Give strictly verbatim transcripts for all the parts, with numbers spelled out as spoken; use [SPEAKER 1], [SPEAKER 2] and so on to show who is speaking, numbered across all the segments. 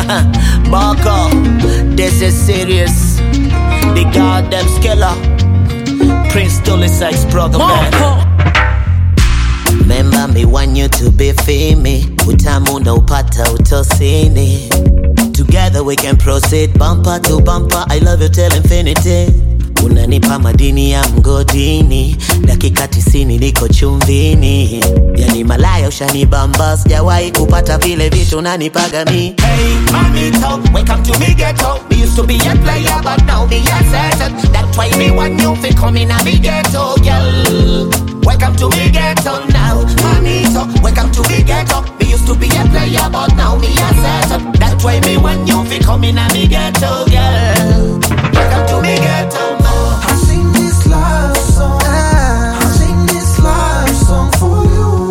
[SPEAKER 1] Marco, this is serious. The goddamn skiller. Prince Dolisai's brother, man. Remember me want you to be fimi. Utamu na upata utosini. Together we can proceed bumper to bumper. I love you till infinity. Unanipa madini ya mgodini. Dakika tisini niko chumvini. Yani malaya ushanibamba. Sijawahi kupata vile vitu unanipaga mi.
[SPEAKER 2] Hey, mamito, welcome to me ghetto. Me used to be a player, but now me a certain. That's why me want you to come in a me ghetto, girl. Welcome to me ghetto now, mamito. Welcome to me ghetto. Me used to be a player, but now me a certain. That's why me want you to come in a me ghetto, girl. Welcome to me ghetto now.
[SPEAKER 3] I sing this love song. I sing this love song for you,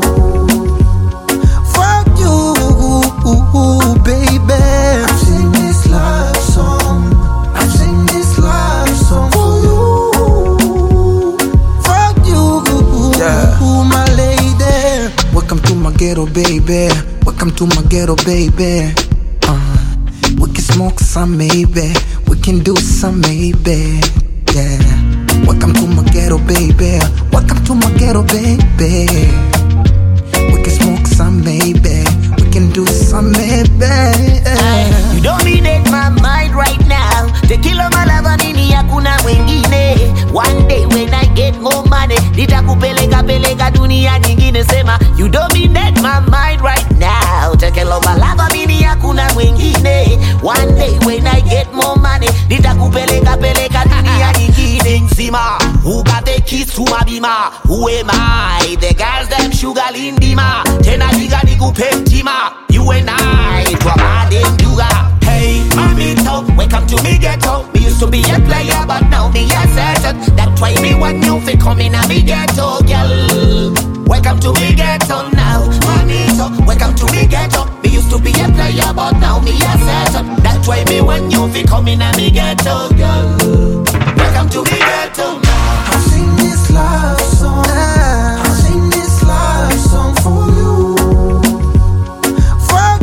[SPEAKER 3] for you, baby. I sing this love song. I sing this love song for you, for you, yeah. My lady. Welcome to my ghetto, baby. Welcome to my ghetto, baby. Uh, we can smoke some, maybe. We can do some, maybe. Yeah. Welcome to my ghetto, baby. Welcome to my ghetto, baby. We can smoke some, maybe. We can do some, maybe.
[SPEAKER 1] You don't need it, my mind right now. Tequila malava nini hakuna wengine. One day when I get more money, nitakupeleka peleka dunia nyingine. Sema you don't need it, my mind right now. Tequila malava nini hakuna wengine. One day when I get more money, nitakupeleka peleka dunia nyingine. Nzima, who got the keys to my bima? Who am I? The girls them sugar lindima. Tena liga nikupe mtima. You and I, twabade mduga.
[SPEAKER 2] Hey, mamito, welcome to me ghetto. Me used to be a player, but now me a certain. That's why me want you to come in a me ghetto, girl. Welcome to me ghetto now, mamito. Welcome to me ghetto. Me used to be a player, but now me a certain. That's why me want you to come in a me ghetto, girl. Welcome to me ghetto now.
[SPEAKER 3] I sing this love song. I sing this love song for you, for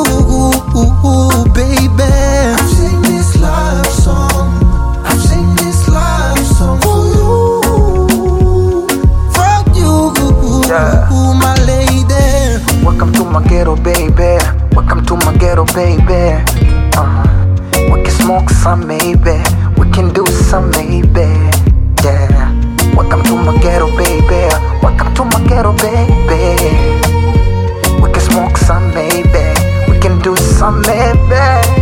[SPEAKER 3] you, baby. I sing this love song. I sing this love song for you, for you, yeah. My lady. Welcome to my ghetto, baby. Welcome to my ghetto, baby. Uh, we can smoke some, maybe. We can do some, maybe. Yeah. Welcome to my ghetto, baby. Welcome to my ghetto, baby. We can smoke some, maybe. We can do some, maybe.